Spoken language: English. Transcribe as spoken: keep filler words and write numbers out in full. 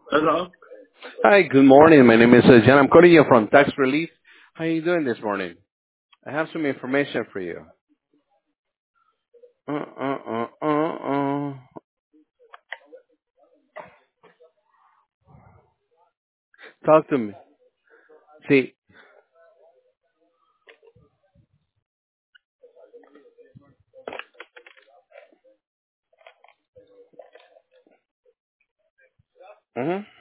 Hello? Hi, good morning. My name is uh, Jan. I'm calling you from Tax Relief. How are you doing this morning? I have some information for you. Uh, uh, uh, uh, uh. Talk to me. See. Mm-hmm.